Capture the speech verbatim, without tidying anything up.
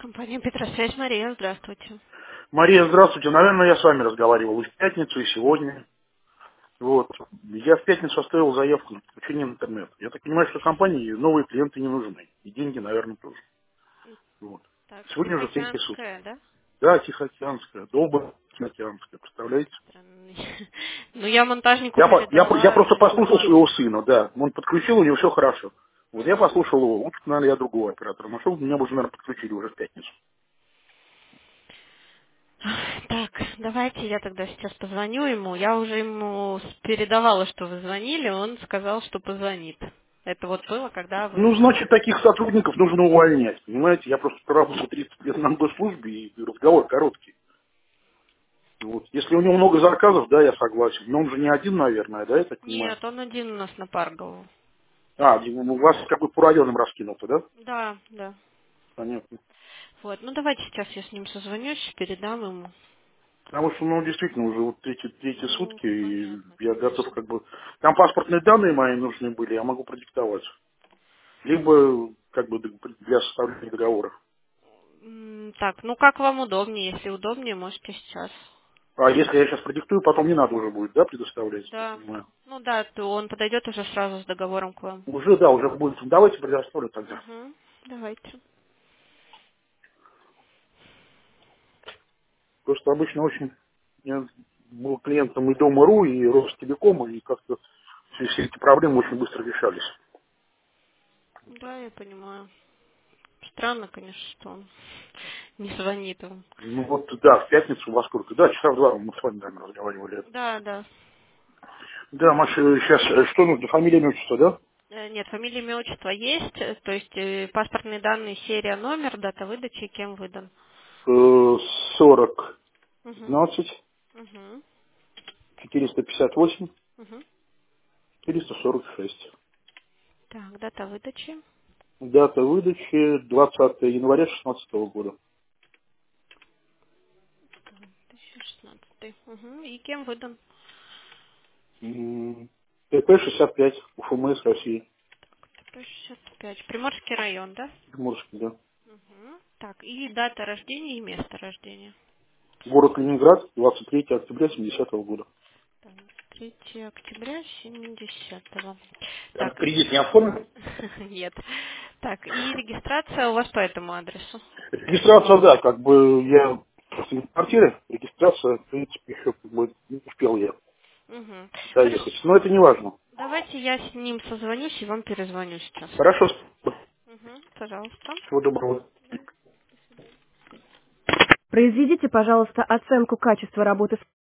Компания Петросвязь, Мария, здравствуйте. Мария, здравствуйте. Наверное, я с вами разговаривал и в пятницу, и сегодня. Вот. Я в пятницу оставил заявку на подключение в интернет. Я так понимаю, что компании новые клиенты не нужны. И деньги, наверное, тоже. Вот. Так, Сегодня уже третьи сутки. Тихоокеанская, да? Да, Тихоокеанская, Добрая Тихоокеанская, представляете? Странный. Ну, я монтажнику Я, по- я, по- я передала. просто послушал своего сына, да. Он подключил, у него все хорошо. Вот я Мгм. послушал его. Лучше, наверное, я другого оператора нашел. Меня бы, наверное, подключили уже в пятницу. Так, давайте я тогда сейчас позвоню ему. Я уже ему с- передавала, что вы звонили, он сказал, что позвонит. Это вот было, когда Ну, вы... значит, таких сотрудников нужно увольнять. Понимаете, я просто проработал тридцать лет на госслужбе, и разговор короткий. Вот. Если у него много заказов, да, я согласен. Но он же не один, наверное, да, я так понимаю. Нет, он один у нас на Паргову. А, у вас как бы по районам раскинуто, да? Да, да. Понятно. Вот, ну давайте сейчас я с ним созвонюсь, передам ему. Потому что, ну, действительно, уже вот третьи, третьи Ну, сутки, и понятно, я готов конечно. как бы... Там паспортные данные мои нужны были, я могу продиктовать. Либо, как бы, для составления договора. М, Так, ну как вам удобнее? Если удобнее, можете сейчас. А если я сейчас продиктую, потом не надо уже будет, да, предоставлять, я так Да. понимаю? Ну да, то он подойдет уже сразу с договором к вам. Уже, да, уже будет. Давайте предоставлю тогда. Угу. Давайте. Просто обычно очень... Я был клиентом и Дома.ру, и Ростелекома, и как-то все, все эти проблемы очень быстро решались. Да, я понимаю. Странно, конечно, что он не звонит вам. Ну вот, да, в пятницу во сколько? Да, часа в два мы с вами, наверное, разговаривали. Да, да. Да, Маша, сейчас что нужно? Фамилия, имя, отчество, да? Э, Нет, фамилия, имя, отчество есть, э, то есть э, паспортные данные, серия, номер, дата выдачи и кем выдан. Э, сорок Угу. пятнадцать Угу. четыреста пятьдесят восемь Угу. четыреста сорок шесть. Так, дата выдачи. Дата выдачи двадцатое января шестнадцатого года. две тысячи шестнадцатый. Угу. И кем выдан? М, ТП шестьдесят пять, УФМС России. сто шестьдесят пять. Приморский район, да? Приморский, да. Угу. Так, и дата рождения и место рождения. Город Ленинград, двадцать третьего октября семидесятого года. Так, третьего октября семидесятого. Там Так, кредит не оформлен? нет. Так, и регистрация у вас по этому адресу. Регистрация, да, как бы я просто не в квартире, регистрация, в принципе, еще как бы не успел я Угу. Хорошо. доехать. Но это не важно. Давайте я с ним созвонюсь и вам перезвоню сейчас. Хорошо, Угу. Пожалуйста. всего доброго. Произведите, пожалуйста, оценку качества работы